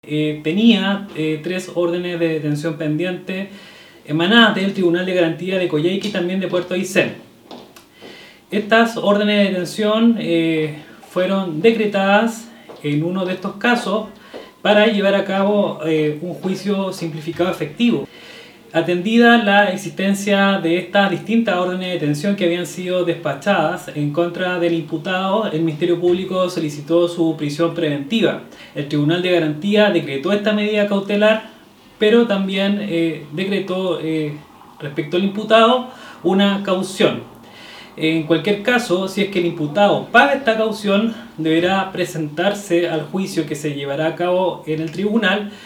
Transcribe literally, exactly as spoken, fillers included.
Eh, tenía eh, tres órdenes de detención pendientes emanadas del Tribunal de Garantía de Coyhaique y también de Puerto Aysén. Estas órdenes de detención eh, fueron decretadas en uno de estos casos para llevar a cabo eh, un juicio simplificado efectivo. Atendida la existencia de estas distintas órdenes de detención que habían sido despachadas en contra del imputado, el Ministerio Público solicitó su prisión preventiva. El Tribunal de Garantía decretó esta medida cautelar, pero también eh, decretó eh, respecto al imputado una caución. En cualquier caso, si es que el imputado paga esta caución, deberá presentarse al juicio que se llevará a cabo en el tribunal